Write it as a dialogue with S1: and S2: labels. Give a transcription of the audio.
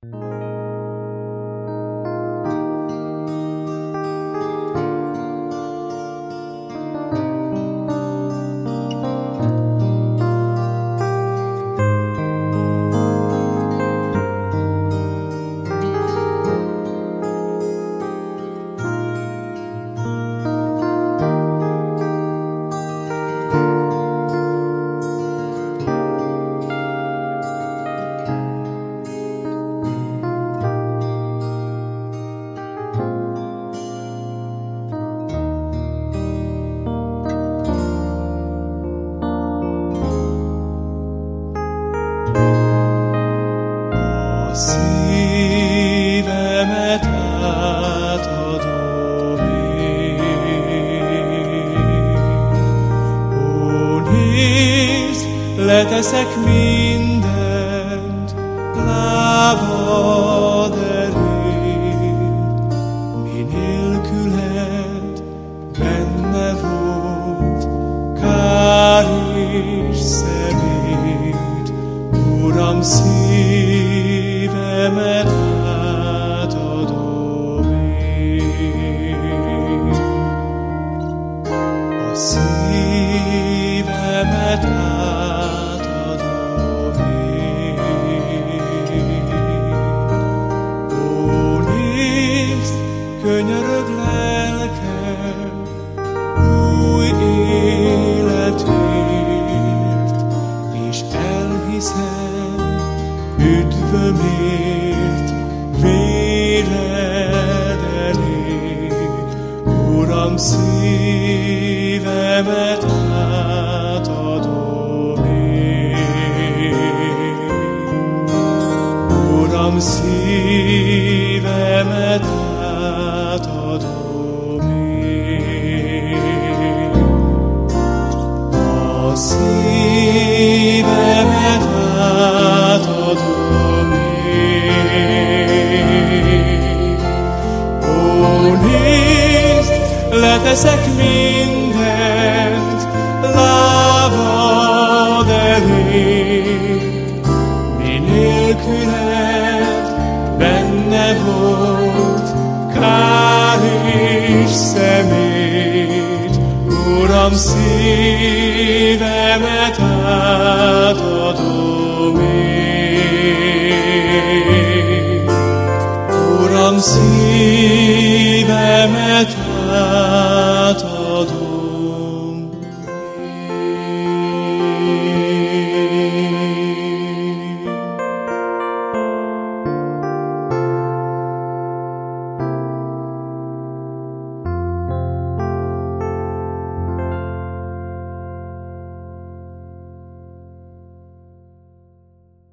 S1: Szívemet átadom én. Ó, nézd, leteszek mindent lábad elé, mi nélküled benne volt kár és szemét. Uram, szívemet átadom én. A szívemet átadom én. Ó, nézd, könyörög lelkem új életért, és elhiszem üdvömért véred elé. Uram, szívemet átadom én. Uram, szívemet átadom én. A szívemet átadom én. Ó, nézd, leteszek mindent lábad elé, mi nélküled benne volt kár és szemét. Uram, szívemet átadom én. Uram, szívemet